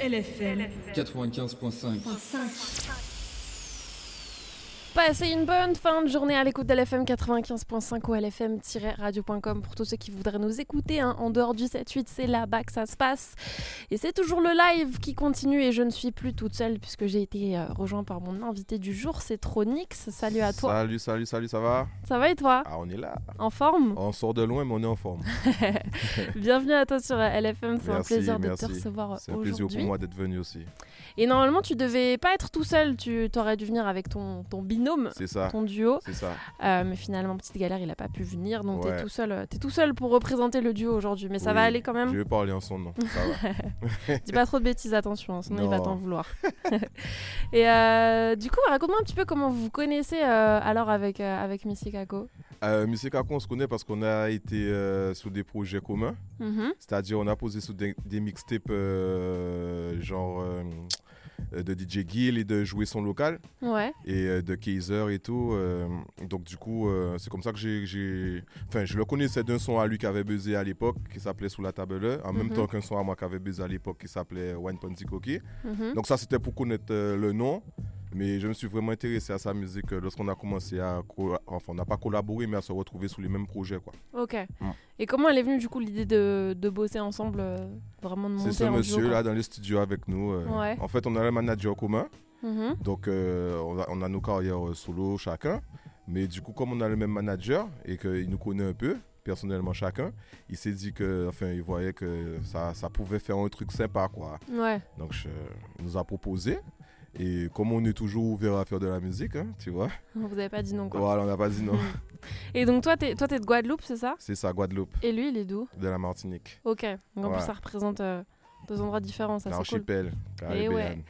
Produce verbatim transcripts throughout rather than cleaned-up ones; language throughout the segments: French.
L F M quatre-vingt-quinze virgule cinq. Passez une bonne fin de journée à l'écoute de L F M quatre-vingt-quinze virgule cinq ou L F M radio point com pour tous ceux qui voudraient nous écouter. Hein. En dehors du sept huit, c'est là-bas que ça se passe. Et c'est toujours le live qui continue et je ne suis plus toute seule puisque j'ai été euh, rejoint par mon invité du jour, c'est Tronix. Salut à toi. Salut, salut, salut, ça va? Ça va et toi? Ah, on est là. En forme? On sort de loin, mais on est en forme. Bienvenue à toi sur L F M, c'est merci, un plaisir merci. de te recevoir c'est un aujourd'hui. plaisir pour moi d'être venu aussi. Et normalement, tu devais pas être tout seul, tu aurais dû venir avec ton, ton binôme, C'est ça, ton duo. c'est ça. Euh, mais finalement, petite galère, il a pas pu venir, donc Ouais. t'es tout seul, t'es tout seul pour représenter le duo aujourd'hui. Mais ça Oui, va aller quand même. Je vais parler en son nom, ça va. Dis pas trop de bêtises, attention, hein, sinon il va Non. t'en vouloir. Et euh, du coup, raconte-moi un petit peu comment vous vous connaissez euh, alors avec, euh, avec Missy Kako. Euh, Monsieur Kako, on se connaît parce qu'on a été euh, sur des projets communs. Mhm. C'est-à-dire, on a posé sur des, des mixtapes euh, genre euh, de D J Gill et de Jouer son local. Ouais. Et euh, de Kaiser et tout. euh, donc du coup, euh, c'est comme ça que j'ai, j'ai... Enfin, je le connaissais d'un son à lui qui avait buzzé à l'époque, qui s'appelait Sous la table, en même Mhm. temps qu'un son à moi qui avait buzzé à l'époque, qui s'appelait Wine Ponzi Coquille. Mhm. Donc ça, c'était pour connaître euh, le nom. Mais je me suis vraiment intéressé à sa musique euh, lorsqu'on a commencé à... Co- enfin, on n'a pas collaboré, mais à se retrouver sur les mêmes projets, quoi. Ok. Mm. Et comment elle est venue du coup l'idée de, de bosser ensemble, euh, vraiment de monter C'est ce en duo, monsieur quoi. là dans les studios avec nous. euh, Ouais. En fait, on a un manager commun. Mhm. Donc, euh, on, a, on a nos carrières euh, solo chacun. Mais du coup, comme on a le même manager et qu'il nous connaît un peu, personnellement chacun, il s'est dit que, enfin, il voyait que ça, ça pouvait faire un truc sympa, quoi. Ouais. Donc, je- il nous a proposé. Et comme on est toujours ouvert à faire de la musique, hein, tu vois. Vous avez pas dit non quoi. Voilà, on n'a pas dit non. Et donc toi, t'es, toi, t'es de Guadeloupe, c'est ça? C'est ça, Guadeloupe, Et lui, il est d'où? de la Martinique. Ok. Donc en Ouais. plus, ça représente euh, deux endroits différents, ça c'est cool. L'archipel caribéen.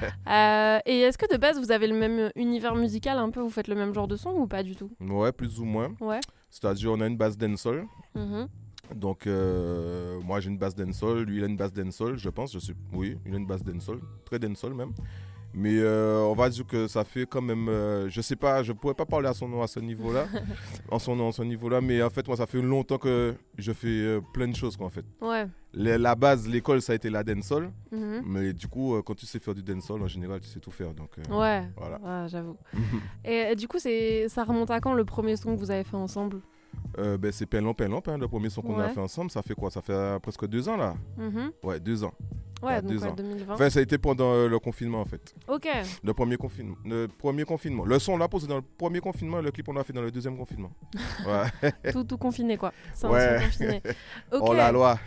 Euh, et est-ce que de base vous avez le même univers musical un peu, vous faites le même genre de son ou pas du tout? Ouais, plus ou moins. Ouais. C'est-à-dire, on a une base dancehall. Mhm. Donc, euh, moi j'ai une basse dancehall, lui il a une basse dancehall, je pense. Je suis... Oui, il a une basse dancehall, très dancehall même. Mais euh, on va dire que ça fait quand même. Euh, je sais pas, je pourrais pas parler à son nom à ce niveau-là, en son nom à ce niveau-là, mais en fait, moi ça fait longtemps que je fais euh, plein de choses, quoi, en fait. Ouais. Les- la base, l'école, ça a été la dancehall, Mhm. mais du coup, euh, quand tu sais faire du dancehall, en général, tu sais tout faire. Donc, euh, Ouais. Voilà. Ouais, j'avoue. Et euh, du coup, c'est, ça remonte à quand le premier son que vous avez fait ensemble? euh, ben, c'est Penlon Penlon, hein, le premier son qu'on a Ouais. fait ensemble. Ça fait quoi? Ça fait euh, presque deux ans là. Mhm. Ouais, deux ans. Ouais, Ah, donc deux ouais, ans. deux mille vingt. Enfin, ça a été pendant euh, le confinement en fait. Ok. Le premier confinement. Le premier confinement. Le son on l'a posé dans le premier confinement et le clip on l'a fait dans le deuxième confinement. Ouais. tout, tout confiné quoi. C'est un Ouais. son confiné. Ok. Oh la loi.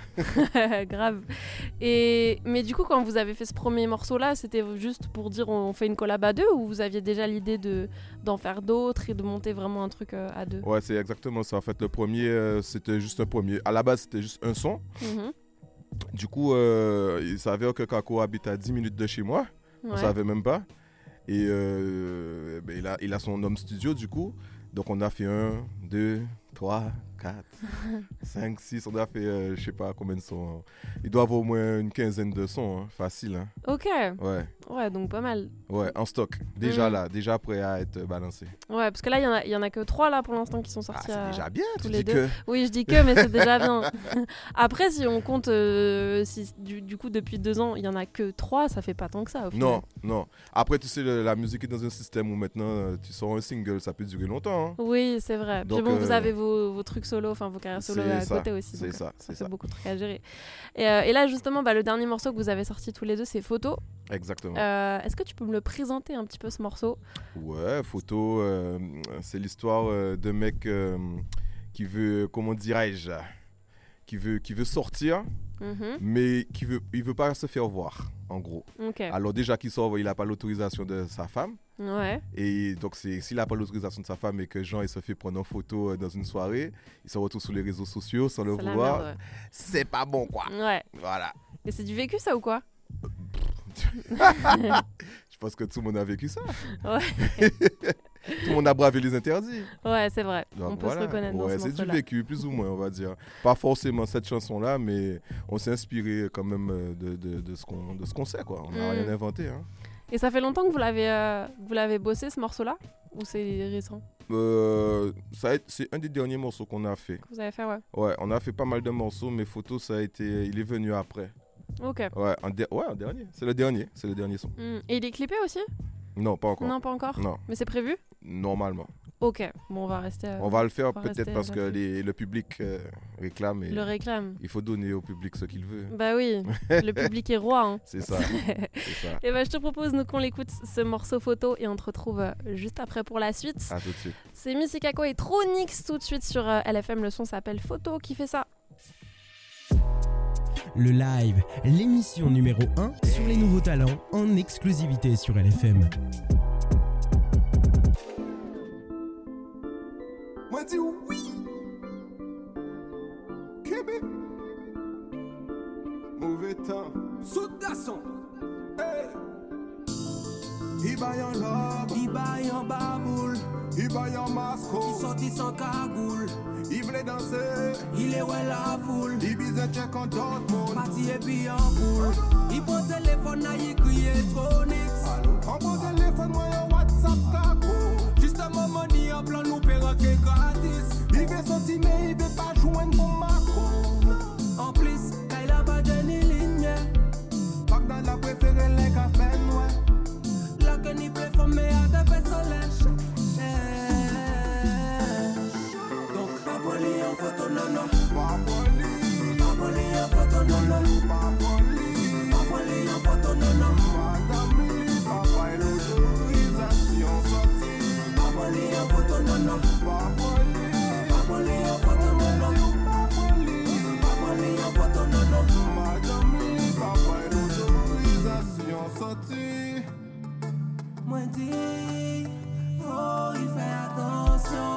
Grave. Et mais du coup, quand vous avez fait ce premier morceau-là, c'était juste pour dire on fait une collab à deux ou vous aviez déjà l'idée de d'en faire d'autres et de monter vraiment un truc euh, à deux? Ouais, c'est exactement ça. En fait, le premier, euh, c'était juste un premier. À la base, c'était juste un son. Mhm. Du coup, euh, il s'avère que Kako habite à dix minutes de chez moi. On Ouais. savait même pas. Et euh, ben, il, a, il a son home studio du coup. Donc on a fait un, deux, trois, quatre, cinq, six. On a fait euh, je sais pas combien de sons. hein. Il doit avoir au moins une quinzaine de sons. hein. Facile. Hein. Ok. Ouais, Ouais, donc pas mal. ouais, en stock. Déjà Mhm. là, déjà prêt à être balancé. Ouais, parce que là, il y, en a- il y en a que trois là pour l'instant qui sont Ah, sortis. c'est à- déjà bien. tous Tu les dis deux. que. Oui, je dis que, mais c'est déjà bien. Après, si on compte, euh, si, du, du coup, depuis deux ans, il y en a que trois, ça fait pas tant que ça au final. Non, non. Après, tu sais, le- la musique est dans un système où maintenant euh, tu sors un single, ça peut durer longtemps. hein. Oui, c'est vrai. Puis Donc, bon, vous euh, avez vos, vos trucs solo, enfin vos carrières solo C'est à ça, côté aussi. c'est donc, ça, euh, c'est fait ça. beaucoup de trucs à gérer. Et, euh, et là, justement, bah, le dernier morceau que vous avez sorti tous les deux, c'est Photo. Exactement. Euh, Est-ce que tu peux me le présenter un petit peu ce morceau? Ouais, photo, euh, c'est l'histoire euh, d'un mec euh, qui veut, comment dirais-je, qui veut, qui veut sortir, Mhm. mais qui veut, il veut pas se faire voir, en gros. Ok. Alors déjà qu'il sort, il n'a pas l'autorisation de sa femme. Ouais. Et donc c'est, s'il n'a pas l'autorisation de sa femme et que Jean il se fait prendre en photo euh, dans une soirée, il se retrouve sur les réseaux sociaux sans le C'est la vouloir. merde, C'est pas bon, quoi. ouais. Ouais. Voilà. Et c'est du vécu, ça, ou quoi? Je pense que tout le monde a vécu ça. Ouais. Tout le monde a bravé les interdits. Ouais, c'est vrai. Donc on peut voilà. se reconnaître dans ouais, ce c'est du morceau-là. vécu, plus ou moins, on va dire. Pas forcément cette chanson-là, mais on s'est inspiré quand même euh, de, de, de ce qu'on de ce qu'on sait, quoi. On n'a Mm. rien inventé. Hein. Et ça fait longtemps que vous l'avez euh, vous l'avez bossé, ce morceau-là? Ou c'est récent Euh, ça a été- c'est un des derniers morceaux qu'on a fait. que vous avez fait? Ouais. Ouais, on a fait pas mal de morceaux, mais Photo, ça a été, il est venu après. Ok. Ouais, en, de- ouais, en dernier. C'est le dernier. C'est le dernier son. Mm. Et il est clippé aussi? Non, pas encore. Non, pas encore. Non, Mais c'est prévu? normalement. Ok. Bon, on va rester. euh, On va le faire on va peut-être rester parce que là-dessus. les- le public euh, réclame et Le réclame. il faut donner au public ce qu'il veut. Bah oui, le public est roi. Hein. C'est ça. C'est ça. Et bah, je te propose nous qu'on l'écoute ce morceau photo et on te retrouve euh, juste après pour la suite. À tout de suite. C'est Missy Kako et Tronix tout de suite sur euh, L F M. Le son s'appelle Photo. Qui fait ça? Le live, l'émission numéro un sur les nouveaux talents en exclusivité sur L F M. Moi dis oui. Québec. Mauvais temps. Saute garçon. Hey. Il baille en lobe. Il baille en baboule. Il baille en masco. Il sortit sans cagoule. Il voulait danser. Il est ouais la foule. Il bise check en Dortmund. Parti et puis en boule. Il pose téléphone à y crier Tronix. On pose téléphone moi en WhatsApp kako. Juste un moment ni en plan nous perroquet gratis. Il veut sortir mais il veut pas joindre mon macro. En plus, quand il a pas de ni ligne. Pas que dans la préférée les cafés noirs. Là que ni peut former à de faire soleil. Donc pas poli en photo nono. Pas poli. Pas poli en photo nono. Pas poli. Pas poli en photo nono. Madame Li, papa et l'autorisation sortie. Pas poli en photo nono. Pas poli. Pas poli en photo nono. Pas poli. Pas poli en photo nono. Madame Li, papa et l'autorisation sortie. Moi dis, faut y faire attention.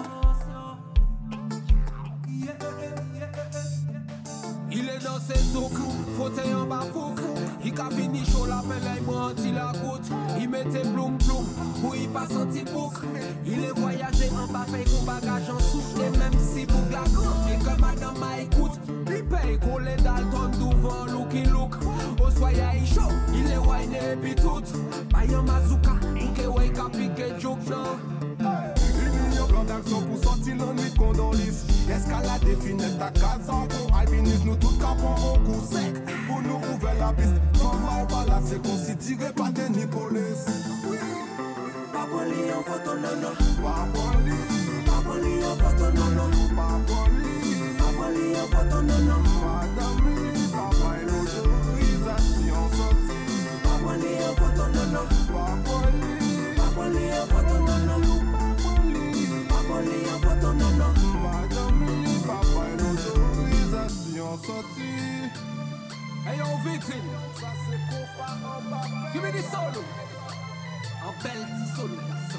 Yeah, yeah, yeah, yeah. Il est dans ses souks, fauteuil en bas foufou. Il a fini chaud la pelle, il m'a la goutte. Il mettait ploum ploum, où il passe un petit bouc. Il est voyagé en bas, fait qu'on bagage en souche. Et même si pour la grande, et que madame m'a écoute. Il paye qu'on les Dalton devant looky look. Au soya il chaud, il est wine et puis tout. Bayan Mazuka, ou que wake up, pique joke genre. Il million plan d'action pour sortir l'ennui de condolis. Escalade finesse ta case en gros. Albinisme nous tout capons au coup sec. Pour nous ouvrir la piste. Sans mal balade c'est considéré pas de Nicolas. Pas poli en photo nono. Pas poli. Pas poli en photo nono. Pas poli. Pas poli en photo nono. Madame Li, papa et l'autorisation sortie. Pas poli en photo nono. Pas poli. Pas poli en photo nono. Pas poli en photo nono. Madame Li, papa et l'autorisation sortie. Hey yo vitrine. Ça c'est pour pas en bas. Give me the solo. En belle petit solo garçon.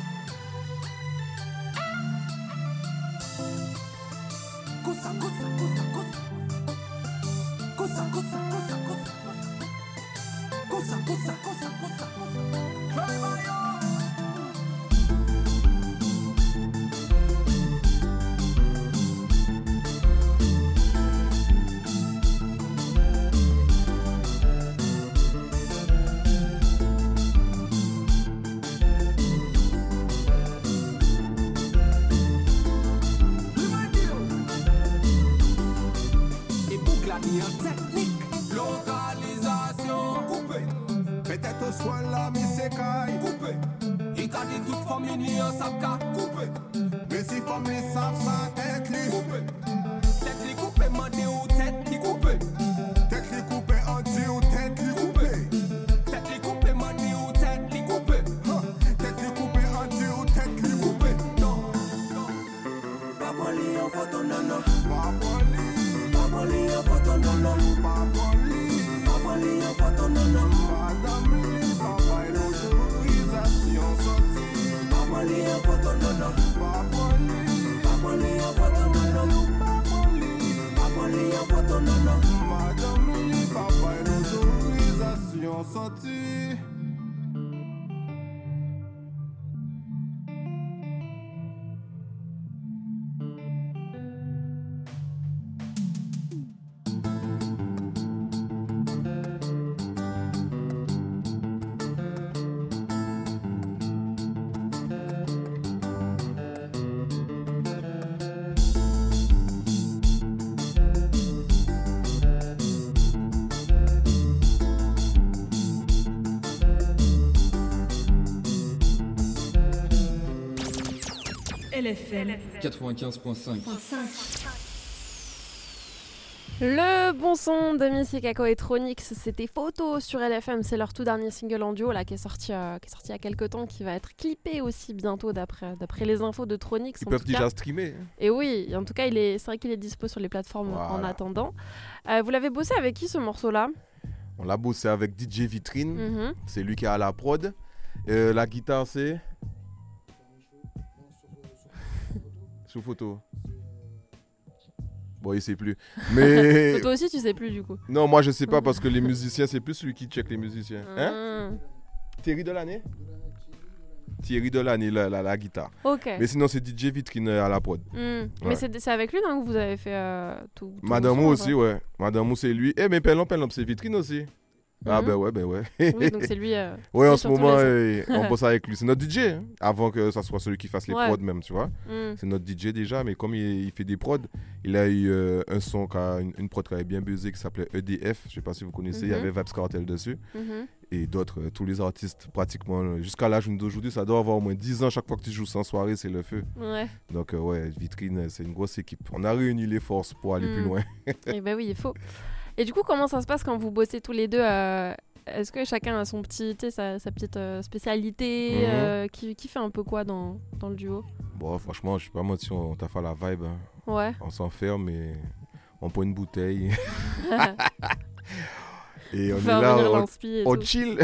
Cosa, cosa, cosa, cosa. Cosa, cosa, cosa, cosa. Cosa, cosa, cosa, cosa. Try my own. Technique, localisation, coupé. Peut-être au soin la mi-sécaille, coupé. Il a dit toute famille en sapka, coupé. Mais si famille savent ça, tête li, coupé. Tête li coupé, mandé ou tête li coupé. Tête li coupé, anti ou tête li coupé. Tête li coupé, mandé ou tête li coupé. Tête li coupé, anti ou tête li coupé. Non, non. Pas poli en photo, non, non. Pas poli. Papoli en photo nono. Papoli. Papoli en photo nono. Madame Li, papa et l'autorisation sortie. Papoli en photo nono. Papoli. Papoli en photo nono. Papoli. Papoli en photo nono. Madame Li, papa et l'autorisation sortie. L F M quatre-vingt-quinze virgule cinq. Le bon son de Missy Kako et Tronix, c'était Photo sur L F M, c'est leur tout dernier single en duo là, qui, est sorti, euh, qui est sorti il y a quelques temps, qui va être clippé aussi bientôt d'après, d'après les infos de Tronix. Ils peuvent déjà cas. streamer. Et oui, en tout cas, il est, c'est vrai qu'il est dispo sur les plateformes Voilà. en attendant. Euh, vous l'avez bossé avec qui ce morceau-là? On l'a bossé avec D J Vitrine, mm-hmm. c'est lui qui a la prod. Euh, la guitare c'est... Sous photo. Bon, il sait plus. Mais... Toi aussi, tu sais plus du coup. Non, moi je sais pas parce que les musiciens, c'est plus lui qui check les musiciens. Hein? Mmh. Thierry Delannay Thierry Delannay, la, la, la guitare. Ok. Mais sinon, c'est D J Vitrine à la prod. Mmh. Ouais. Mais c'est, c'est avec lui non, que vous avez fait euh, tout, tout Madame le Mou son, aussi, ouais. Madame Mou, c'est lui. Eh, mais Pelon, Pelon, c'est Vitrine aussi. Ah, Mhm. ben ouais, ben ouais. Oui, donc c'est lui. Euh, Ouais, lui en ce sur tous moment, les eh, on bosse avec lui. C'est notre D J, hein, avant que ça soit celui qui fasse les Ouais. prods même, tu vois. mmh. C'est notre D J déjà, mais comme il, il fait des prods, il a eu euh, un son, qui a, une, une prod qui avait bien buzzé qui s'appelait E D F. Je sais pas si vous connaissez, il Mhm. y avait Vibes Cartel dessus. Mhm. Et d'autres, euh, tous les artistes pratiquement, euh, jusqu'à l'âge d'aujourd'hui, ça doit avoir au moins dix ans. Chaque fois que tu joues sans soirée, c'est le feu. Ouais. Donc, euh, ouais, Vitrine, euh, c'est une grosse équipe. On a réuni les forces pour aller Mm. plus loin. Et ben oui, il faut. Et du coup, comment ça se passe quand vous bossez tous les deux euh, Est-ce que chacun a son petit, tu sais, sa, sa petite euh, spécialité Mhm. euh, qui, qui fait un peu quoi dans, dans le duo? Bon, franchement, je sais pas moi si on t'a fait la vibe. Hein. Ouais. On s'enferme et on prend une bouteille. Et on est Faire là, venir on, l'inspi et on tout. chill.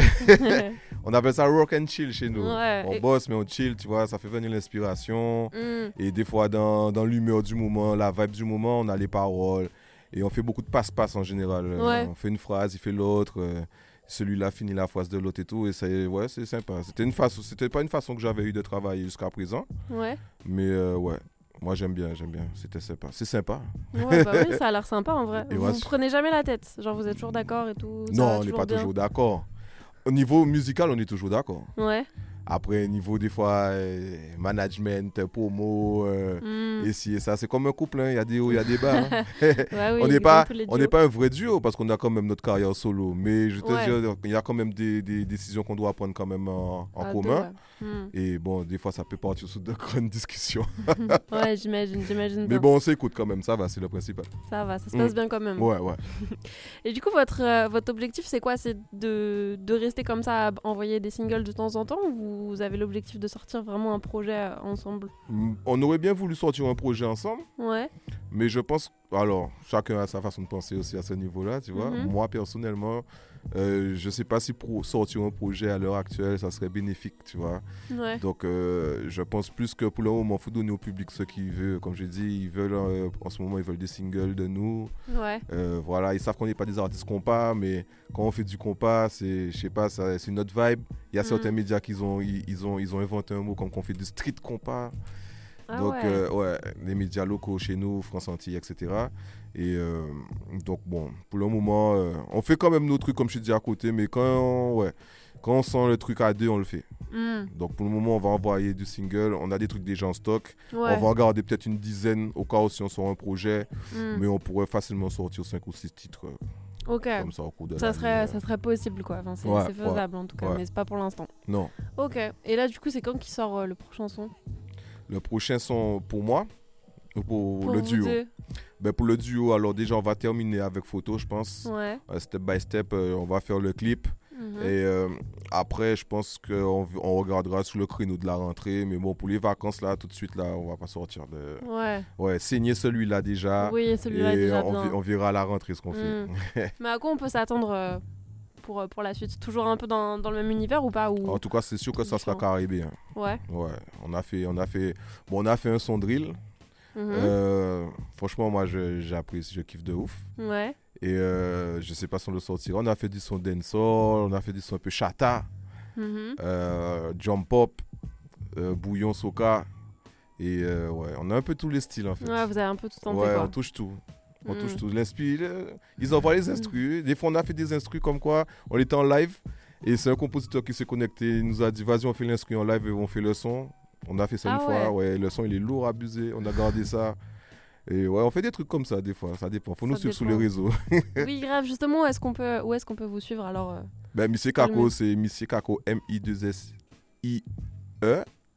On appelle ça rock and chill chez nous. Ouais, On et- bosse, mais on chill, tu vois, ça fait venir l'inspiration. Mm. Et des fois, dans, dans l'humeur du moment, la vibe du moment, on a les paroles. Et on fait beaucoup de passe-passe en général. Euh, Ouais. On fait une phrase, il fait l'autre. euh, Celui-là finit la phrase de l'autre et tout. Et c'est, ouais, c'est sympa. C'était, une façon, c'était pas une façon que j'avais eu de travailler jusqu'à présent. Ouais. Mais euh, ouais, moi j'aime bien, j'aime bien. C'était sympa. C'est sympa. Ouais, bah oui, ça a l'air sympa en vrai. Et Vous ouais, vous c'est- prenez jamais la tête. Genre, vous êtes toujours d'accord et tout. ça non, va on n'est pas bien. toujours d'accord. Au niveau musical, on est toujours d'accord. Ouais. Après, niveau des fois, euh, management, promo, euh, Mm. et ci et ça, c'est comme un couple, hein. Il y a des hauts, il y a des bas. hein. Ouais, oui, on n'est comme pas, tous les on n'est duos. pas un vrai duo parce qu'on a quand même notre carrière solo. Mais je te Ouais. dis, il y a quand même des, des décisions qu'on doit prendre quand même en, en À commun. deux, ouais. Et bon, des fois, ça peut partir sur de grandes discussions. Mm. Ouais, j'imagine, j'imagine Mais bien. bon, on s'écoute quand même, ça va, c'est le principal. Ça va, ça se Mm. passe bien quand même. Ouais, ouais. Et du coup, votre, euh, votre objectif, c'est quoi? C'est de, de rester comme ça, à envoyer des singles de temps en temps, ou vous avez l'objectif de sortir vraiment un projet euh, ensemble? Mm, On aurait bien voulu sortir un projet ensemble, Ouais. mais je pense, alors, chacun a sa façon de penser aussi à ce niveau-là, tu vois. Mhm. Moi, personnellement, euh, je sais pas si pour sortir un projet à l'heure actuelle, ça serait bénéfique, tu vois. Ouais. Donc, euh, je pense plus que pour le moment, il faut donner au public ce qu'il veut. Comme je dis, ils veulent, euh, en ce moment, ils veulent des singles de nous. Ouais. Euh, voilà, ils savent qu'on n'est pas des artistes compas, mais quand on fait du compas, c'est, je sais pas, ça, c'est notre vibe. Il y a Mhm. certains médias qui ont, ils, ils ont, ils ont inventé un mot comme qu'on fait du street compas. Ah donc, ouais. euh, ouais, les médias locaux chez nous, France Antilles, et cetera. Et euh, donc, bon, pour le moment, euh, on fait quand même nos trucs, comme je te dis, à côté, mais quand on, ouais, quand on sent le truc à deux, on le fait. Mm. Donc, pour le moment, on va envoyer du single. On a des trucs déjà en stock. Ouais. On va en garder peut-être une dizaine au cas où si on sort un projet, Mm. mais on pourrait facilement sortir cinq ou six titres euh, Ok. comme ça au cours de Ça l'année, serait, euh. ça serait possible, quoi. Enfin, c'est, Ouais, c'est faisable, en tout cas, ouais. mais c'est pas pour l'instant. Non. Ok. Et là, du coup, c'est quand qui sort euh, le prochain son? Le prochain son pour moi ou pour, Pour le vous duo deux. Ben, pour le duo, alors déjà, on va terminer avec photo, je pense. Ouais. Euh, step by step, euh, on va faire le clip. Mhm. Et euh, après, je pense qu'on on regardera sur le créneau de la rentrée. Mais bon, pour les vacances, là, tout de suite, là, on va pas sortir de... Ouais. Ouais, saigner celui-là déjà. Oui, celui-là et est déjà on, bien. vi- on verra à la rentrée ce qu'on Mm. fait. Mais à quoi on peut s'attendre euh, pour, euh, pour la suite? Toujours un peu dans, dans le même univers ou pas ou... En tout cas, c'est sûr que ça sera Différent. caribéen. Ouais. Ouais, on a fait, on a fait, bon, on a fait un son drill. Mhm. Euh, franchement, moi, je- j'apprécie, je kiffe de ouf. Ouais. Et euh, je sais pas si on le sortira. On a fait du son dancehall, on a fait du son un peu chata, Mhm. euh, jump pop, euh, bouillon soca. Et euh, ouais, on a un peu tous les styles en fait. Ouais, vous avez un peu tout tenté, Ouais, quoi. on touche tout. On Mm. touche tout. L'inspi, le- ils envoient les instrus. Des fois, on a fait des instrus comme quoi on était en live. Et c'est un compositeur qui s'est connecté. Il nous a dit, vas-y, on fait l'instru en live et on fait le son. On a fait ça Ah une ouais. fois. Ouais, le son, il est lourd, abusé. On a gardé ça. Et ouais, on fait des trucs comme ça des fois. Ça dépend. Faut Ça nous suivre sur dépend. les réseaux. Oui, grave. Justement, où est-ce qu'on peut, où est-ce qu'on peut vous suivre alors euh Ben, Missy Calme. Kako, c'est Missy Kako, M I deux S I E.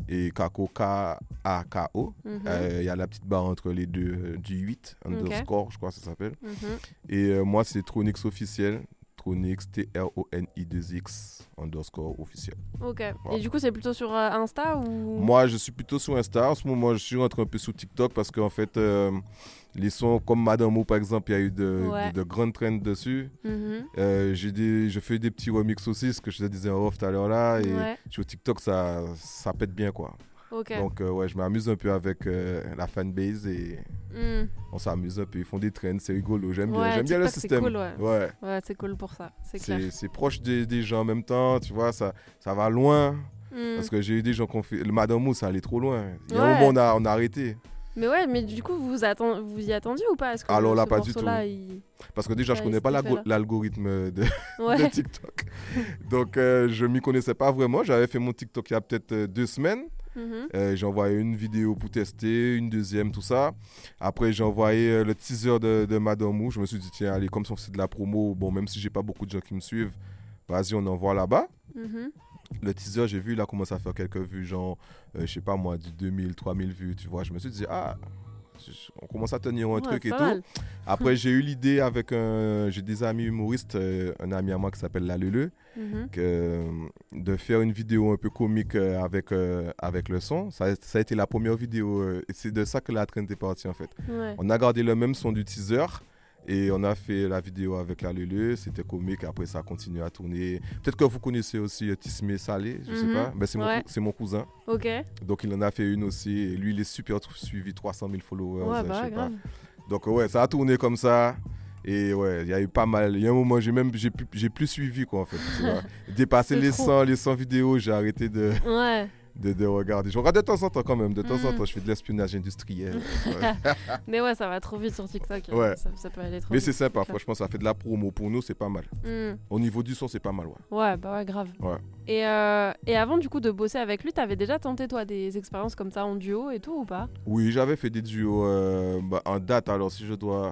et Kako, K A K O. Il Mhm. euh, y a la petite barre entre les deux, euh, du huit, underscore, je crois que ça s'appelle. Mhm. Et euh, moi, c'est Tronix officiel. Tronix, T R O N I deux X, underscore officiel. Ok. Voilà. Et du coup, c'est plutôt sur euh, Insta ou. Moi, je suis plutôt sur Insta. En ce moment, je suis rentré un peu sur TikTok parce qu'en fait, euh, les sons comme Madame Mou, par exemple, il y a eu de, Ouais. de, de grandes trends dessus. Mhm. Euh, j'ai des, je fais des petits remix aussi, ce que je te disais en off tout à l'heure là. Et Ouais. sur TikTok, ça, ça pète bien, quoi. Ok. Donc, euh, ouais, je m'amuse un peu avec euh, la fanbase et Hmm. on s'amuse un peu. Ils font des trends, c'est rigolo. J'aime bien, Ouais, j'aime bien le TikTok, c'est système. cool, ouais. Ouais. Ouais, c'est cool pour ça. C'est clair. C'est, c'est proche des, des gens en même temps, tu vois, ça, ça va loin. Hmm. Parce que j'ai eu des gens qui ont fait. Le Madame Mou, ça allait trop loin. Il y a un Ouais. moment, on a, on a arrêté. Mais ouais, mais du coup, vous vous, atten- vous y attendiez ou pas? Est-ce que Alors là, ce pas du morceau-là, il... Parce que déjà, je Ouais, connais pas c'était fait, l'algo- là. l'algorithme de, Ouais. de TikTok. Donc, euh, je m'y connaissais pas vraiment. J'avais fait mon TikTok il y a peut-être euh, deux semaines. Mhm. Euh, j'ai envoyé une vidéo pour tester, une deuxième, tout ça. Après, j'ai envoyé euh, le teaser de, de Madame Mou. Je me suis dit, tiens, allez, comme c'est de la promo, bon, même si j'ai pas beaucoup de gens qui me suivent, vas-y, on envoie là-bas. Mhm. Le teaser, j'ai vu, il a commencé à faire quelques vues, genre, euh, je sais pas moi, du deux mille, trois mille vues, tu vois. Je me suis dit, ah, je- on commence à tenir un Ouais, truc c'est et pas tout. mal. Après, j'ai eu l'idée avec un. J'ai des amis humoristes, euh, un ami à moi qui s'appelle Lalele, Mhm. que, euh, de faire une vidéo un peu comique euh, avec, euh, avec le son. Ça, a- ça a été la première vidéo, euh, et c'est de ça que la trend est partie en fait. Ouais. On a gardé le même son du teaser. Et on a fait la vidéo avec la Lulu, c'était comique, après ça a continué à tourner. Peut-être que vous connaissez aussi euh, Tismé Salé, je sais Mhm. pas. Ben, c'est, mon, Ouais. cou- c'est mon cousin. Ok. Donc il en a fait une aussi. Et lui, il est super tr- suivi, trois cent mille followers. Ouais, euh, bah je sais ouais, pas. grave. Donc ouais, ça a tourné comme ça. Et ouais, il y a eu pas mal. Il y a un moment, j'ai même j'ai plus, j'ai plus suivi quoi en fait. Tu vois. Dépasser C'est les trop. cent, les cent vidéos, j'ai arrêté de, Ouais. de, de regarder. Je regarde de temps en temps quand même. De temps en Mhm. temps, je fais de l'espionnage industriel. Ouais. Mais ouais, ça va trop vite sur TikTok. hein. Ouais. Ça, ça peut aller trop Mais vite. c'est sympa, clair. franchement, ça fait de la promo pour nous, c'est pas mal. Hmm. Au niveau du son, c'est pas mal, ouais. Ouais, bah ouais, grave. Ouais. Et, euh, et avant du coup de bosser avec lui, t'avais déjà tenté toi des expériences comme ça en duo et tout ou pas? Oui, j'avais fait des duos euh, bah, en date, alors si je dois.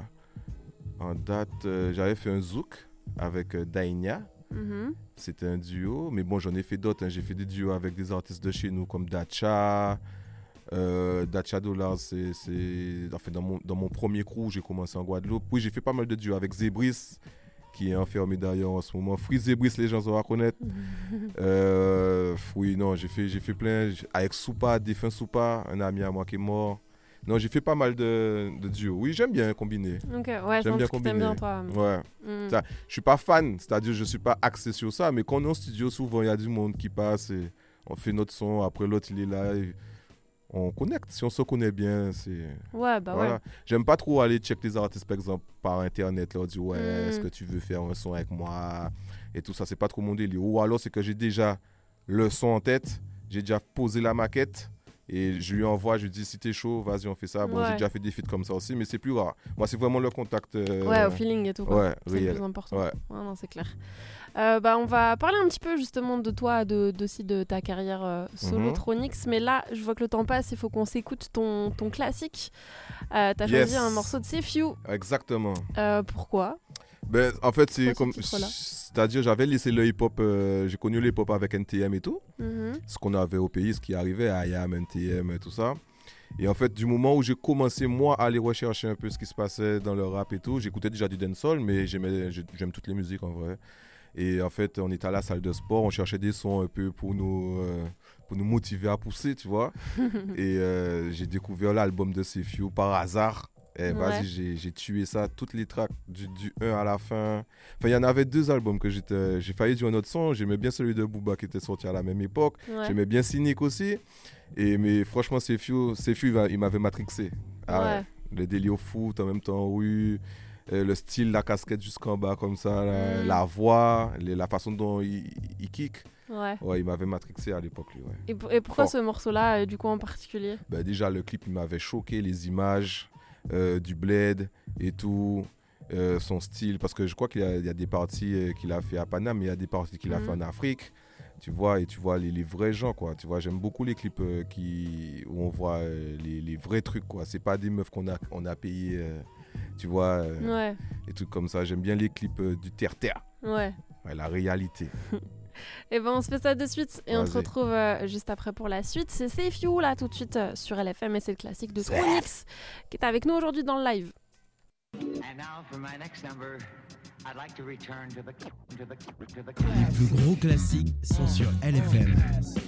En date, euh, j'avais fait un zouk avec euh, Daïnia. Mhm. C'était un duo, mais bon, j'en ai fait d'autres. hein. J'ai fait des duos avec des artistes de chez nous comme Dacha. Euh, Dacha Dollar, c'est. c'est- En fait, dans mon, dans mon premier crew, j'ai commencé en Guadeloupe. Oui, j'ai fait pas mal de duos avec Zébris, qui est enfermé d'ailleurs en ce moment. Free Zébris, les gens vont reconnaître. Euh, oui, non, j'ai fait, j'ai fait plein. J'- Avec Soupa, défunt Soupa, un ami à moi qui est mort. Non, j'ai fait pas mal de, de duos. Oui, j'aime bien combiner. Ok, ouais, c'est J'aime un bien truc que combiner. t'aimes bien toi. Ouais. Hmm. Ça, je suis pas fan, c'est-à-dire je suis pas axé sur ça, mais quand on est en studio, souvent il y a du monde qui passe et on fait notre son, après l'autre il est là, et on connecte. Si on se connaît bien, c'est. Ouais, bah voilà. ouais. J'aime pas trop aller check les artistes par exemple par internet, leur dire ouais, Mm. est-ce que tu veux faire un son avec moi et tout ça, c'est pas trop mon délire. Ou alors c'est que j'ai déjà le son en tête, j'ai déjà posé la maquette. Et je lui envoie, je lui dis si t'es chaud, vas-y on fait ça. Bon, Ouais. j'ai déjà fait des feats comme ça aussi, mais c'est plus rare. Moi, c'est vraiment le contact. euh, Ouais, au feeling et tout. quoi. ouais, C'est le réel. plus important. Ouais. Ouais, non, c'est clair. Euh, bah, on va parler un petit peu justement de toi, de, de, aussi de ta carrière euh, solo Mhm. Tronix. Mais là, je vois que le temps passe, il faut qu'on s'écoute ton, ton classique. Euh, T'as Yes. choisi un morceau de Sefiu. Exactement. Euh, pourquoi? Ben, en fait, c'est Pourquoi comme. ce titre-là C'est-à-dire, j'avais laissé le hip-hop, euh, j'ai connu le hip-hop avec N T M et tout, Mhm. ce qu'on avait au pays, ce qui arrivait, I A M, N T M et tout ça. Et en fait, du moment où j'ai commencé, moi, à aller rechercher un peu ce qui se passait dans le rap et tout, j'écoutais déjà du dancehall, mais j'aimais, j'ai- j'aime toutes les musiques en vrai. Et en fait, on était à la salle de sport, on cherchait des sons un peu pour nous, euh, pour nous motiver à pousser, tu vois. Et euh, j'ai découvert l'album de Sefiu par hasard. Et Ouais. vas-y, j'ai, j'ai tué ça, toutes les tracks du, du un à la fin. Enfin, il y en avait deux albums que j'étais. J'ai failli dire un autre son. J'aimais bien celui de Booba qui était sorti à la même époque. Ouais. J'aimais bien Cynic aussi. Et, mais franchement, Sefiu, Sefiu, il m'a- il m'avait matrixé. Ah Ouais. ouais. Le délire au foot, en même temps, oui. Euh, le style, la casquette jusqu'en bas, comme ça. La, Mm. la voix, les- la façon dont il, il kick. Ouais. Ouais, il m'avait matrixé à l'époque, lui. Ouais. Et, pour- et pourquoi Fort. ce morceau-là, euh, du coup, en particulier? Ben déjà, le clip, il m'avait choqué, les images euh, du bled et tout, euh, son style. Parce que je crois qu'il y a, il y a des parties euh, qu'il a fait à Paname, mais il y a des parties qu'il a Mhm. fait en Afrique. Tu vois, et tu vois les, les vrais gens, quoi. Tu vois, j'aime beaucoup les clips euh, qui, où on voit euh, les, les vrais trucs, quoi. C'est pas des meufs qu'on a, on a payé, euh, tu vois, euh, Ouais. et trucs comme ça. J'aime bien les clips euh, du terre-terre, Ouais. ouais, la réalité. Et ben on se fait ça de suite et on Vas-y. se retrouve euh, juste après pour la suite. C'est Save You là tout de suite euh, sur L F M et c'est le classique de Tronix qui est avec nous aujourd'hui dans le live. And now for my next number, I'd like to return to the to the to the Les plus gros classiques sont sur L F M.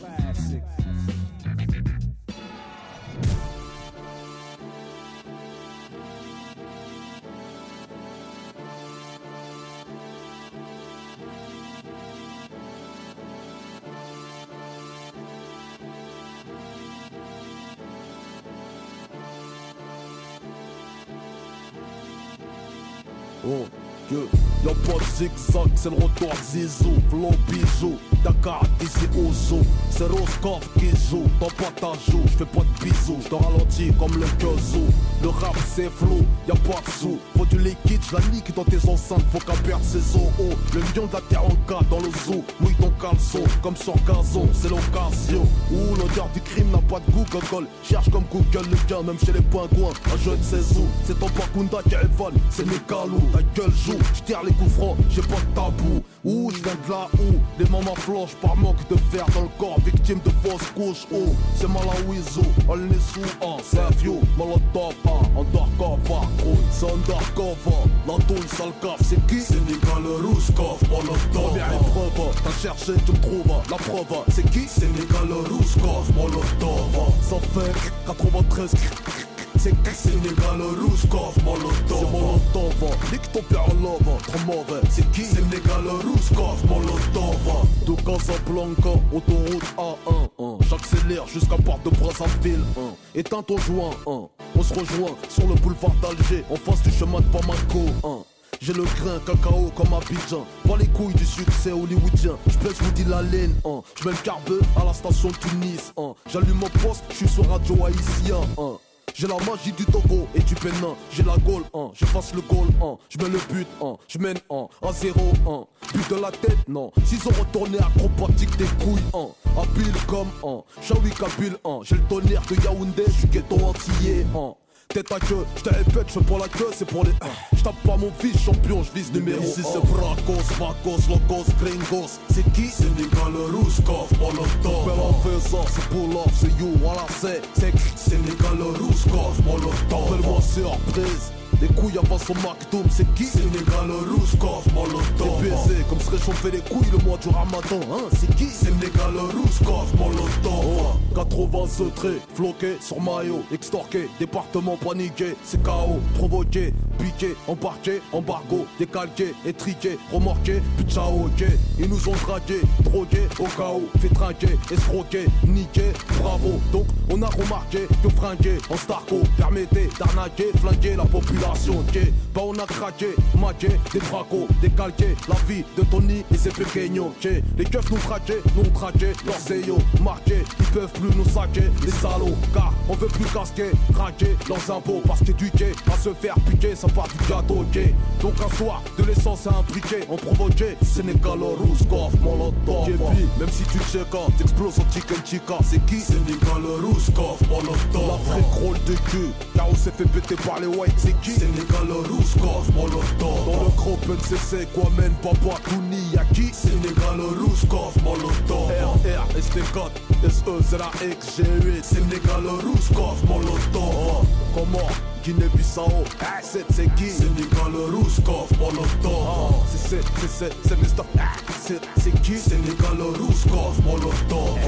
Oh, yeah. Y'a pas de zigzag, c'est le retour de Zizou, flow bijou, Dakar d'ici au zoo, c'est Roscoff qui joue, dans pas ta joue, j'fais pas de bisous, j'te ralentis comme le Kazoo, le rap c'est flow, y'a pas de sous, faut du liquide, j'la nique dans tes enceintes, faut qu'à perdre ses os, oh, le lion de la terre en cas dans le zoo, mouille ton caleçon, comme sur gazon, c'est l'occasion, ouh, l'odeur du crime n'a pas de goût, gogol, cherche comme Google le gain, même chez les pingouins, un jeu de ses os, c'est ton Bakunda qui évole, c'est mes galous, ta gueule joue, j'tire les coups francs, j'ai pas de tabou. Ouh, j'viens de là où les mamans flanchent par manque de fer dans le corps, victime de fausses couches. Oh, c'est Malawizo, elle n'est sous un, c'est un vieux, Molotov, un, undercover, gros, c'est undercover. La douille, sale caf, c'est qui? C'est Sénégal Rouskov, Molotov. Première épreuve, t'as cherché, tu me trouves, la preuve, c'est qui? Sénégal Rouskov, Molotov. Ça fait quatre-vingt-treize. C'est qui? Sénégal Rouskov, Molotov. C'est Molotov, nique ton père en love, trop mauvais. C'est qui? Sénégal Rouskov, Molotov. De Casablanca, autoroute A un, hein. J'accélère jusqu'à Porte de Brazzaville, hein. Éteins ton joint, hein. On se rejoint sur le boulevard d'Alger, en face du chemin de Bamako, hein. J'ai le grain cacao comme Abidjan, pas les couilles du succès hollywoodien. J'pèse, vous dis la laine, hein. J'mets le carbeux à la station Tunis, hein. J'allume mon poste, j'suis sur radio haïtien, hein. J'ai la magie du Togo et du Bénin. J'ai la gaule, hein. Je fasse le goal, hein. Je mets le but, hein. Je mène, hein. À zéro, hein. But de la tête, non. S'ils ont retourné acrobatique des couilles, hein. Habile comme, hein. Shawi Kabil, hein. J'ai le tonnerre de Yaoundé, j'suis ghetto antillais, hein. Tête à queue, j'te répète, j'fais pour la queue, c'est pour les. J'tape pas mon fils champion, j'vise numéro un. Ici c'est Bracos, Macos, Locos, Gringos. C'est qui? Sénégal Rouskov, Molotov. Ben on fait ça, c'est pull off, c'est you, voilà c'est. C'est Sénégal Rouskov, Molotov. Appelle-moi surprise. Les couilles avant son McDoom, c'est qui? Sénégal Rouskov, Molotov. T'es baisé comme se réchauffer les couilles le mois du Ramadan, hein? C'est qui? Sénégal Rouskov, Molotov. Oh, quatre-vingts traits, floqué sur maillot, extorqué, département paniqué, c'est K O, provoqué, piqué, embarqué, embargo, décalqué, étriqué, remorqué, puis ciao, ok. Ils nous ont dragué, drogué, au cas où, fait trinquer, escroqué, niqué, bravo. Donc on a remarqué que fringuer en starco permettait d'arnaquer, flinguer la population. Ok, bah on a craqué, maqué, des bracos, décalqué, la vie de Tony et ses pequeños, ok. Les keufs nous traquaient, nous on traquait, leurs zéos marqués, ils peuvent plus nous saquer, les salauds, car on veut plus casquer, raquer leurs impôts, parce qu'éduquer, à se faire piquer, ça part du gâteau, ok. Donc un soir, de l'essence à imbriquer, on provoquait, Sénégal Rouskov, Molotov. Et puis, même si tu check out, t'exploses en chicken chica, c'est qui? Sénégal Rouskov, Molotov. L'Afrique rôle de cul, car on s'est fait péter par les whites, c'est qui? Sénégal Rouskov, Molotov. Dans le groupe N C C, quoi mène Papa Touni, y'a qui? Sénégal Rouskov, Molotov. R R, S T quatre, S E, c'est la X, G huit. Sénégal Rouskov, Molotov. Oh, comment? Guinée-Bissau, ah, c'est c'est qui? Sénégal Rouskov, Molotov. Oh, c'est c'est, c'est c'est, c'est mister C'est c'est qui? Sénégal Rouskov, Molotov.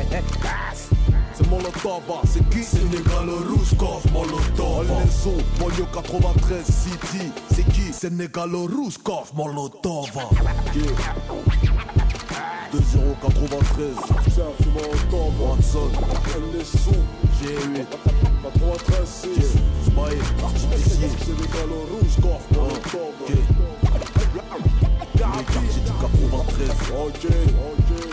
C'est Molotov, c'est qui? Sénégal Rouskov, Molotov. Alneso, Molio quatre-vingt-treize City, c'est qui? Sénégal Rouskov, Molotov. Yeah. deux zéro quatre-vingt-treize, c'est Molotov. Watson, Alneso, G huit, quatre-vingt-treize six, Smaï, artificier. Sénégal Rouskov, Molotov. Les quartiers du quatre-vingt-treize. Ok, ok.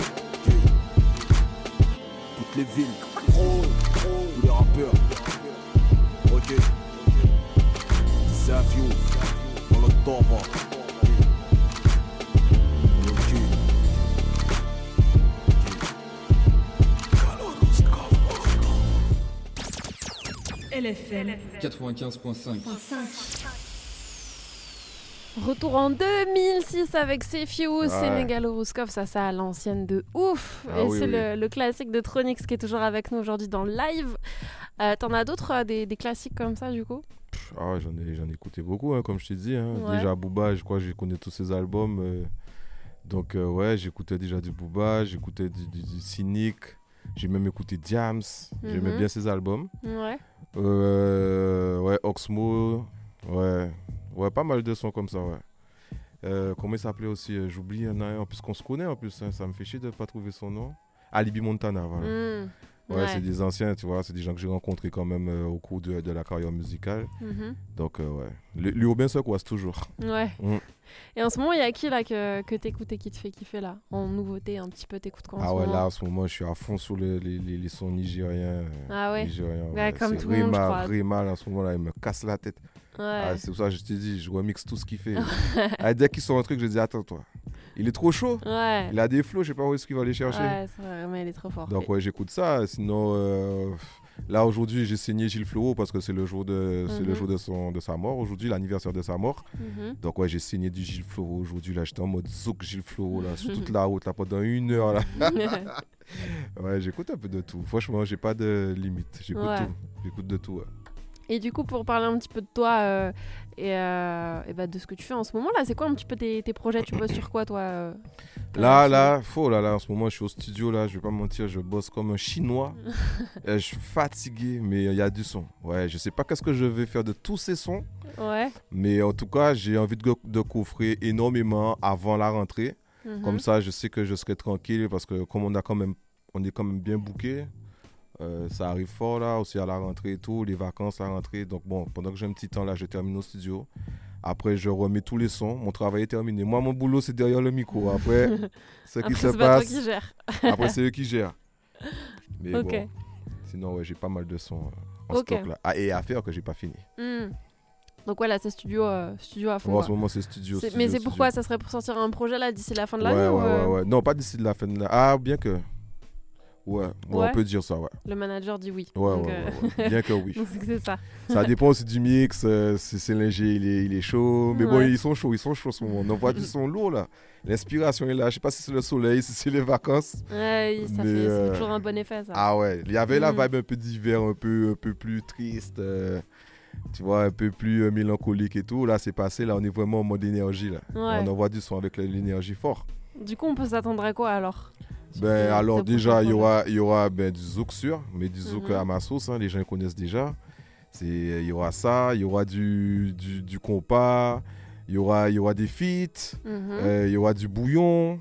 Toutes les villes. Tous les rappeurs. Ok. C'est un vieux. Dans le temps. Ok. L F M quatre-vingt-quinze point cinq. Retour en deux mille six avec Sefiu, Ouais. Sénégalo Rouskov, ça c'est à l'ancienne de ouf. Ah Et oui, c'est oui. Le, le classique de Tronix qui est toujours avec nous aujourd'hui dans le live. Euh, T'en as d'autres, euh, des, des classiques comme ça du coup? Pff, ah ouais, j'en ai, j'en ai écouté beaucoup, hein, comme je t'ai dit. Hein. Ouais. Déjà, Booba, je crois que je connais tous ses albums. euh, donc, euh, ouais, j'écoutais déjà du Booba, j'écoutais du, du, du Cynic, j'ai même écouté Diams, j'aimais Mhm. bien ses albums. Ouais. Euh, ouais, Oxmo, ouais, ouais, pas mal de sons comme ça, ouais. Euh, comment il s'appelait aussi euh, J'oublie, il y en a un, en plus qu'on se connaît en plus, hein, ça me fait chier de ne pas trouver son nom. Alibi Montana, voilà. Mm. Ouais, Ouais. c'est des anciens, tu vois, c'est des gens que j'ai rencontrés quand même euh, au cours de, de la carrière musicale. Mhm. Donc, euh, ouais. Le- L'urbain se croise toujours. Ouais. Mm. Et en ce moment, il y a qui là que, que t'écoutes et qui te fait kiffer là? En nouveauté, un petit peu, t'écoutes quoi en Ah ce ouais, moment? là, en ce moment, je suis à fond sur les, les, les, les sons nigériens. euh, Ah ouais? nigériens, Ouais, comme c'est tout le monde, je Rema, crois. Rema, là, en ce moment, là, il me casse la tête. Ouais. Ah, c'est pour ça que je t'ai dit, je remixe tout ce qu'il fait. ah, dès qu'il sort un truc, je dis, attends, toi. Il est trop chaud. Ouais. Il a des flots, je sais pas où est-ce qu'il va aller chercher. Ouais, c'est vrai, mais il est trop fort. Donc, ouais, j'écoute ça. Sinon, euh, là, aujourd'hui, j'ai signé Gilles Fleureau parce que c'est le jour de, c'est Mhm. le jour de, son, de sa mort. Aujourd'hui, l'anniversaire de sa mort. Mhm. Donc, ouais, j'ai signé du Gilles Fleureau aujourd'hui. Là, j'étais en mode zouk Gilles Fleureau, là, sur toute la route, là, pendant une heure, là. Ouais, j'écoute un peu de tout. Franchement, j'ai pas de limite. J'écoute Ouais. tout. J'écoute de tout. Ouais. Et du coup, pour parler un petit peu de toi euh, et, euh, et bah, de ce que tu fais en ce moment là, c'est quoi un petit peu tes, tes projets? Tu bosses sur quoi toi euh, Là, euh, là, faux, là, là, en ce moment, je suis au studio, là, je vais pas mentir, je bosse comme un chinois. Euh, je suis fatigué, mais il y a du son. Ouais, je sais pas qu'est-ce que je vais faire de tous ces sons, Ouais. mais en tout cas, j'ai envie de, de coffrer énormément avant la rentrée. Mhm. Comme ça, je sais que je serai tranquille parce que comme on a quand même, on est quand même bien booké. Euh, ça arrive fort là, aussi à la rentrée et tout, les vacances, la rentrée. Donc bon, pendant que j'ai un petit temps là, je termine au studio. Après, je remets tous les sons. Mon travail est terminé. Moi, mon boulot, c'est derrière le micro. Après, ce qui Après, se c'est pas toi passe, qui gères. après, c'est eux qui gèrent. Mais Ok. bon, sinon, ouais, j'ai pas mal de sons euh, en Ok. stock là. Ah, et à faire que j'ai pas fini. Hmm. Donc voilà, c'est studio, euh, studio à fond. Bon, en quoi. ce moment, c'est studio. C'est- studio, mais c'est studio. pourquoi? Ça serait pour sortir un projet là d'ici la fin de l'année Ouais, ou, ouais, euh, ouais, ouais. Non, pas d'ici de la fin de l'année. Ah, bien que. Ouais, bon, Ouais. on peut dire ça, ouais. Le manager dit oui. Ouais, Donc, ouais, euh, ouais, ouais. Bien que oui. donc c'est que c'est ça. Ça dépend aussi du mix. euh, si c'est l'ingé, il est, il est chaud. Mais bon, Ouais. ils sont chauds, ils sont chauds en ce moment. On envoie du son lourd là. L'inspiration est là. Je sais pas si c'est le soleil, si c'est les vacances. Ouais, ça Mais, fait, ça fait euh, toujours un bon effet ça. Ah ouais, il y avait la Mm. vibe un peu d'hiver, un peu, un peu plus triste. euh, tu vois, un peu plus euh, mélancolique et tout. Là, c'est passé. Là, on est vraiment en mode énergie là. Ouais. On envoie du son avec l'énergie fort. Du coup, on peut s'attendre à quoi alors? Sur Ben, tes- alors tes déjà, prochains il y projets. aura, il y aura ben, du zouk sûr, mais du zouk Mhm. à ma sauce, hein, les gens ils connaissent déjà. C'est, il y aura ça, il y aura du, du, du compas, il y aura, il y aura des feats, Mhm. euh, il y aura du bouillon,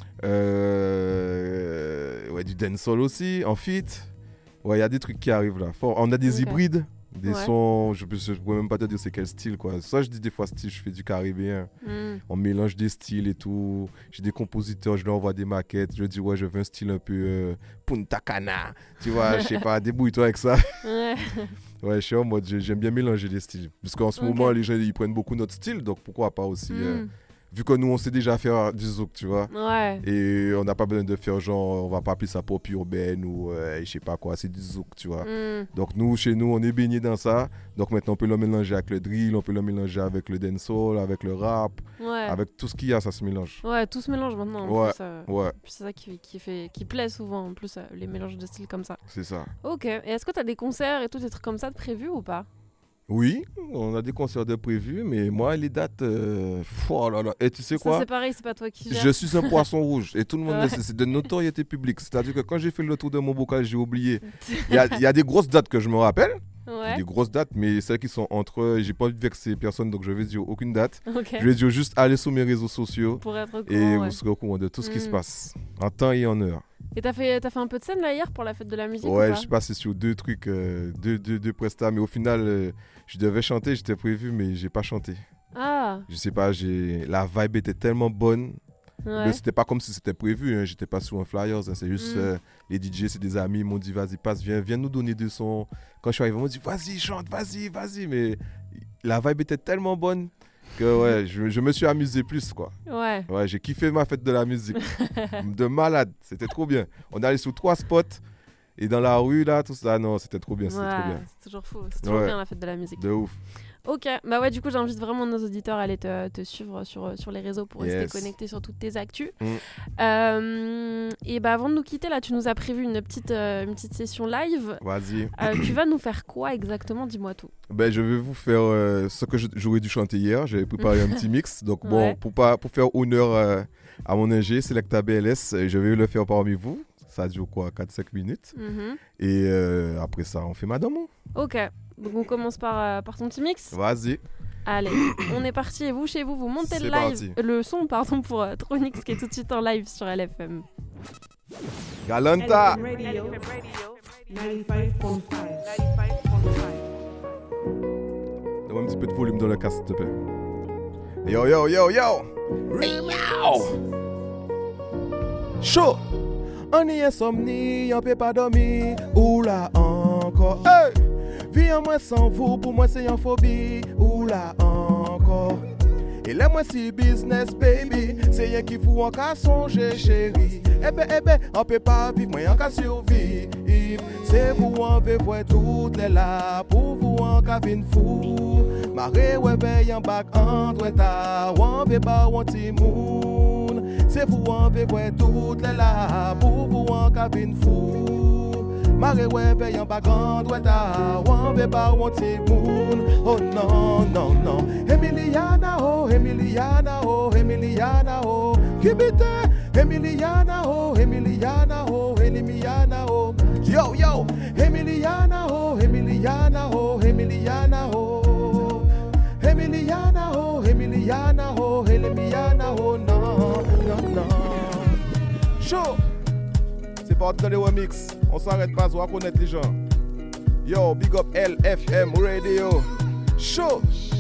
euh, ouais, du dancehall aussi, en feat. Ouais, il y a des trucs qui arrivent là. Fort. On a des Ok. hybrides, des Ouais. sons, je ne pourrais même pas te dire c'est quel style. Quoi. Ça, je dis des fois style, je fais du caribéen. Hmm. On mélange des styles et tout. J'ai des compositeurs, je leur envoie des maquettes. Je leur dis, ouais, je veux un style un peu euh, Punta Cana. Tu vois, je sais pas, débrouille-toi avec ça. Ouais. Ouais, je suis en mode, j'ai- j'aime bien mélanger les styles. Parce qu'en ce Ok. moment, les gens, ils prennent beaucoup notre style. Donc pourquoi pas aussi. euh, Hmm. vu que nous, on sait déjà faire du zouk, tu vois. Ouais. Et on n'a pas besoin de faire genre, on va pas appeler ça pop urbaine ou euh, je sais pas quoi, c'est du zouk, tu vois. Hmm. Donc nous, chez nous, on est baigné dans ça. Donc maintenant, on peut le mélanger avec le drill, on peut le mélanger avec le dancehall, avec le rap, Ouais. avec tout ce qu'il y a, ça se mélange. Ouais, tout se mélange maintenant. En Ouais. plus, euh, Ouais, puis c'est ça qui, qui, fait, qui plaît souvent, en plus, euh, les mélanges de styles comme ça. c'est ça. Ok. Et est-ce que tu as des concerts et tout, des trucs comme ça de prévus ou pas? Oui, on a des concerts de prévus, mais moi, les dates, euh, oh là là. Et tu sais Ça, quoi? c'est pareil, c'est pas toi qui gères. Je suis un poisson rouge et tout le monde Ouais. le sait, c'est de notoriété publique. C'est-à-dire que quand j'ai fait le tour de mon bocal, j'ai oublié. Il y a, il y a des grosses dates que je me rappelle, Ouais. des grosses dates, mais celles qui sont entre, j'ai pas envie de vexer personne, donc je vais dire aucune date. Ok. Je vais dire juste aller sur mes réseaux sociaux Pour être au courant. et ouais. vous serez au courant de tout ce qui se Mm. passe, en temps et en heure. Et t'as fait, t'as fait un peu de scène là hier pour la fête de la musique? Ouais, ou je suis passé sur deux trucs, euh, deux, deux, deux prestats, mais au final, euh, je devais chanter, j'étais prévu, mais j'ai pas chanté. Ah, Je sais pas, j'ai... la vibe était tellement bonne. ouais. Mais c'était pas comme si c'était prévu, hein. J'étais pas sur un flyers, hein. C'est juste Mm. euh, les D J, c'est des amis, ils m'ont dit vas-y, passe, viens, viens nous donner des sons. Quand je suis arrivé, ils m'ont dit vas-y, chante, vas-y, vas-y. Mais la vibe était tellement bonne que ouais, je, je me suis amusé plus, quoi. Ouais. Ouais, j'ai kiffé ma fête de la musique. De malade, c'était trop bien. On est allé sur trois spots et dans la rue, là, tout ça, non, c'était trop bien, c'était trop Ouais, bien. c'est toujours fou. C'est toujours Ouais. bien la fête de la musique. De ouf. Ok, bah ouais, du coup, j'invite vraiment nos auditeurs à aller te, te suivre sur, sur les réseaux pour Yes. rester connectés sur toutes tes actus. Mm. Euh, et bah avant de nous quitter, là, tu nous as prévu une petite, euh, une petite session live. Vas-y. Euh, tu vas nous faire quoi exactement? Dis-moi tout. Ben, je vais vous faire euh, ce que je- j'aurais dû chanter hier. J'avais préparé un petit mix. Donc, bon, Ouais. pour, pas, pour faire honneur euh, à mon ingé, Selecta B L S, euh, je vais le faire parmi vous. Ça dure quoi, quatre à cinq minutes. Mhm. Et euh, après ça, on fait madame. Ok, donc on commence par, euh, par ton petit mix. Vas-y. Allez, on est parti. Et vous, chez vous, vous montez le C'est live, parti. le son pardon, pour euh, Tronix qui est tout de suite en live sur L F M. Galanta. Radio ninety-five point five. Donne-moi un petit peu de volume dans le casque, s'il te plaît. Yo, yo, yo, yo. Hey, yo. Chaud. On y insomnie, on peut pas dormir. Oula, encore. Hey. Vie en moi sans vous, pour moi c'est une phobie. Oula, encore. Et là, moi, si business, baby, c'est rien qui vous en qu'à songer, chérie. Eh ben, eh ben, on peut pas vivre, moi, en qu'à survivre. C'est vous en veut voir toutes les là, pour vous en qu'à venir fou. Maré, ouais, veille en bac, en droita, ou en veut pas, ou en timoun. C'est vous en veut voir toutes les là, pour vous en qu'à venir fou. Maré, ouais, veille en bac, en droita, ou en veut pas, ou en timoun. Oh non, non, non. Emiliana, oh, Emiliana, oh, Emiliana, oh. Kibite, Emiliana, oh, Emiliana, oh, Emiliana, oh. Yo, yo, Emiliana, oh, Emiliana, oh, Emiliana, oh. Emiliana, oh, Emiliana, oh, Emiliana, oh, non, non, non. Chaud. C'est parti dans les remix. On s'arrête pas, on va connaître les gens. Yo, big up L F M Radio. Chaud.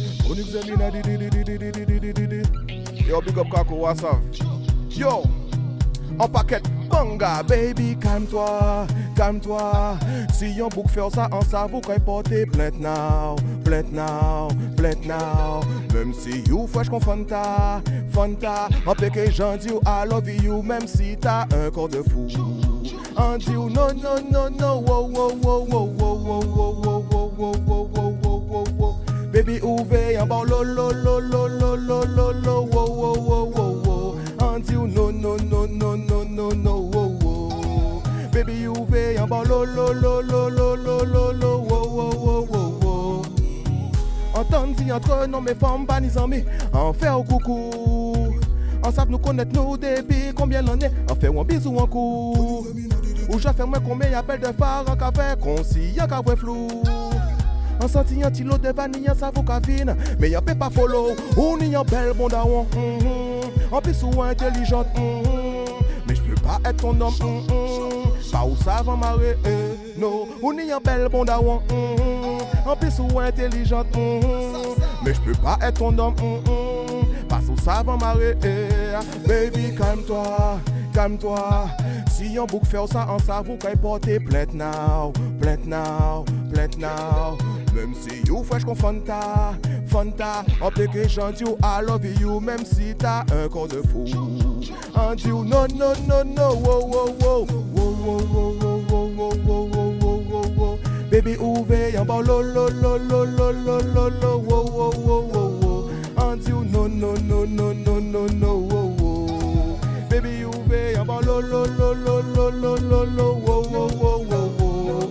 Yo, big up Kako, what's up? Yo, en paquet, banga, baby, calme-toi, calme-toi. Si yon bouk faire ça, en ça, vous qu'à porter plainte now, plainte now, plainte now. Même si you fresh qu'on fanta, fanta. En péché, j'en dis I love you, même si t'as un corps de fou. En dit non, non, non, non, wow, wow, wow, wow, wow, wow, wow, wow, wow, wow, wow, wow, wow, wow. Baby ouve en bas lo lo lo lo lo lo lo lo wo wo wo wo wo. Until no no no no no no no wo wo. Baby ouve en bas lo lo lo lo lo lo lo lo wo wo wo wo wo. Entendez entre nous mes femmes pas ni amis. En fait au coucou. En savent nous connaître nous depuis combien l'année. En fait un bisou en coup. Ou j'ai fait moi combien y'appelle de phare en café. Conscient qu'a vrai flou. En senti un tilo de vanille, ça vaut qu'à vine. Mais y'a pas follow, ou ni un bel bon daron. Mm-hmm. En plus ou intelligente. Mm-hmm. Mais je peux pas être ton homme. Mm-hmm. Pas où ça va marrer. Eh, no. Ou ni un bel bon daron. Mm-hmm. En plus ou intelligente. Mm-hmm. Mais je peux pas être ton homme. Mm-hmm. Pas où ça va marrer. Eh. Baby, calme-toi, calme-toi. Si on boucle faire ça, en ça vaut qu'à porter plainte now, plainte now, plainte now. Même si you fresh qu'on fanta, fanta. En péché j'en dis I love you, même si t'as un corps de fou. En dit non, non, non, non, wow, wow, wow. Wow, wow, wow, wow, wow, wow, wow, wow, wow, wow. Baby ouve en bas lo, lo, lo, lo, lo, lo, lo, lo. Wow, wow, wow, wow, wow. En dit non, non, non, non, non, non, non, wow, wow. Baby ouve en bas lo, lo, lo, lo, lo, lo, lo, lo. Wow, wow, wow, wow, wow.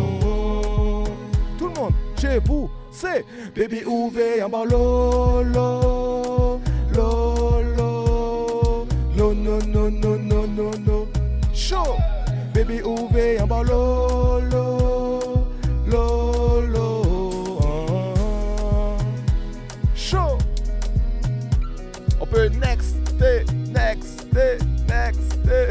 Tout le monde, chez vous, c'est baby ouve en bas lo, lo, lo, lo. No, no, no, no, no, no, no. Chaud. Baby ouve en bas lo, lo, lo, lo. Ah. Chaud. On peut next day, next day, next day.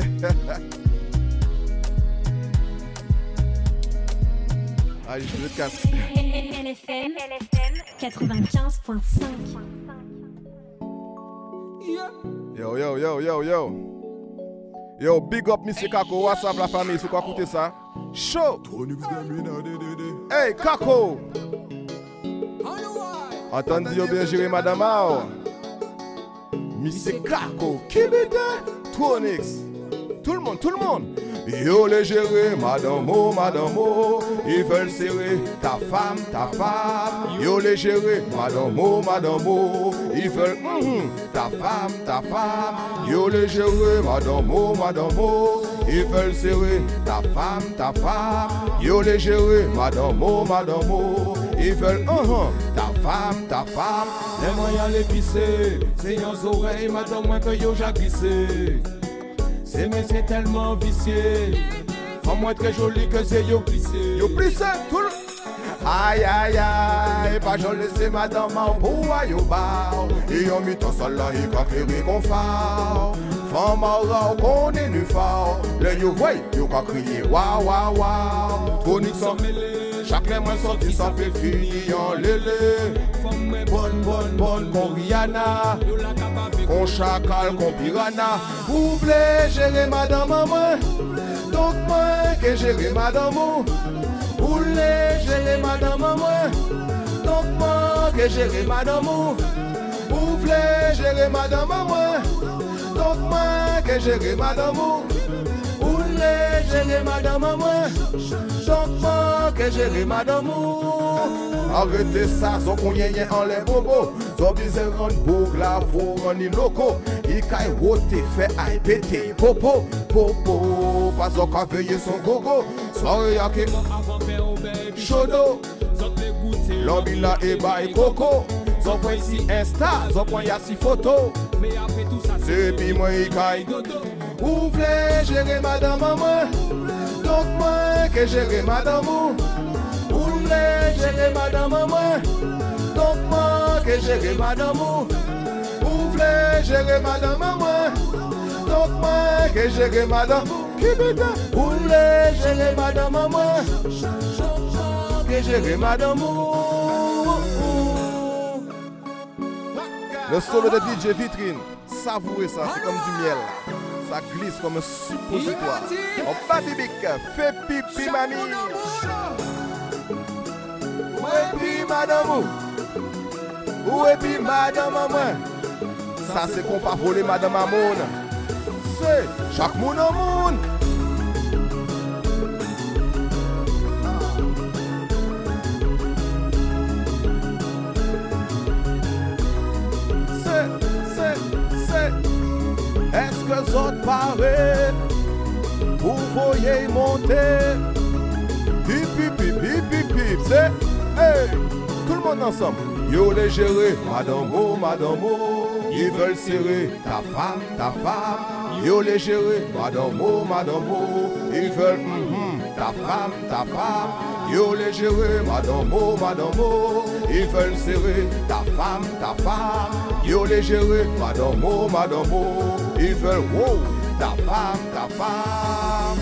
Allez, je le casse. L F M quatre-vingt-quinze point cinq. Yo, yo, yo, yo, yo. Yo, big up Monsieur Kako, what's up la famille, c'est quoi écouter ça? Chaud. Hey, Kako. Attendez, yo bien géré madame Mao. Monsieur Kako, Kibite, Tronix. Tout le monde, tout le monde. Yo les gérer, madame oh, madame oh. Ils veulent serrer ta femme, ta femme. Yo les gérer, madame oh, madame oh. Ils veulent mm, ta femme, ta femme. Yo les gérer, madame oh, madame oh. Ils veulent serrer ta femme, ta femme. Yo les gérer, madame oh, madame oh. Ils veulent mm, ta femme, ta femme. Les moyens les pisser, c'est nos oreilles, madame moi que yo j'ai glissé. C'est mais c'est tellement vicié. En moins très joli que c'est yo plissé. Yo plissé tout le... Aïe aïe aïe, pas j'en laisse madame en pour yo bar. Et on mit ton sol là, il a crié qu'on fa. Femme aura qu'on est nu fort. Le yo voy, yo a crié waouh waouh waouh. Chronique sans mêlée, chacun moins sorti sans fait fini en lélé. Bonne bonne bonne con Rihanna. Con chacal, con piranha. Vous voulez gérer madame moi. Donc moi que gérer madame. Vous voulez gérer madame moi. Donc moi que gérer madame. Vous voulez gérer madame moi. Donc moi que gérer madame. Vous voulez gérer madame moi. Donc moi que gérer madame. Arrêtez ça, so qu'on y ait en les bobos. So bise rend boucle la fou rend ni loco. I kay rote fait aïe pété popo popo. Pas so qu'a veillé son gogo. Soirée à qui chodo. L'ambila et bail coco. So point si insta, so point y'a si photo. Mais après tout ça c'est puis moi i kay. Vous voulez gérer madame moi. Donc moi que gérer madame. Vous voulez gérer madame moi. Donc moi que gérer madame. Vous voulez gérer madame moi. Donc moi que gérer madame. Vous voulez gérer madame moi. Que gérer madame. Le solo de D J Vitrine, savourez ça, c'est comme du miel. Ça glisse comme un suppositoire. On bat bibic, fait pipi mamie. Où est puis madame? Où est puis madame maman? Ça c'est qu'on pas voler madame Amon. C'est chaque monde au monde. C'est, c'est, c'est. Est-ce que zot paraît? Vous voyez monter? Pip, pip, pip, pip, pip, pip, c'est, hey, tout le monde ensemble. Yo les gérer, madame oh, madame oh. Ils veulent serrer ta femme, ta femme. Yo les gérer, madame oh, madame oh. Ils veulent mm-hmm, ta femme, ta femme. Yo les gérer, madame oh, madame oh. Ils veulent serrer ta femme, ta femme. Yo les gérer, madame oh, madame oh. Ils veulent wow, ta femme, ta femme.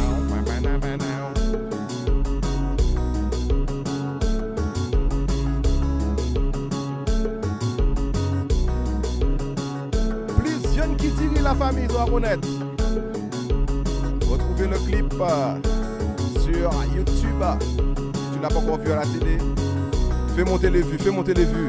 Qui tire la famille doit reconnaître. Retrouvez le clip euh, sur YouTube. Tu n'as pas encore vu à la télé. Fais monter les vues, fais monter les vues.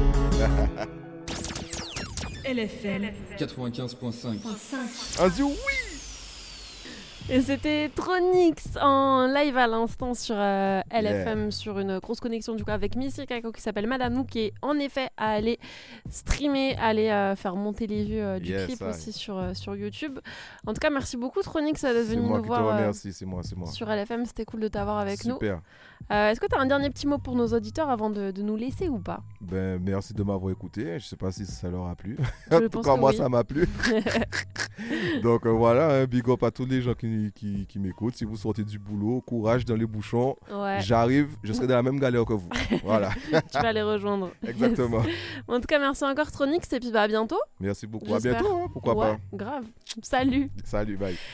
L F M quatre-vingt-quinze point cinq. On dit oui. Et c'était Tronix en live à l'instant sur euh, L F M, yeah. Sur une grosse connexion du coup avec Missy Kako qui s'appelle Madanou, qui est en effet à aller streamer, à aller euh, faire monter les vues euh, du yes, clip aussi sur, euh, sur YouTube. En tout cas, merci beaucoup Tronix d'être venu nous voir euh, c'est moi, c'est moi. sur L F M, c'était cool de t'avoir avec Super. nous. Super. Euh, est-ce que tu as un dernier petit mot pour nos auditeurs avant de, de nous laisser ou pas? Ben, merci de m'avoir écouté, je sais pas si ça leur a plu. En tout cas, moi oui. Ça m'a plu. Donc euh, voilà, hein, big up à tous les gens qui, qui, qui m'écoutent. Si vous sortez du boulot, courage dans les bouchons. Ouais. J'arrive, je serai dans la même galère que vous. Voilà. Tu vas les rejoindre. Exactement. Yes. En tout cas, merci encore Tronix et puis bah, à bientôt. Merci beaucoup. J'espère. À bientôt, hein, pourquoi ouais, pas. Grave. Salut. Salut, bye.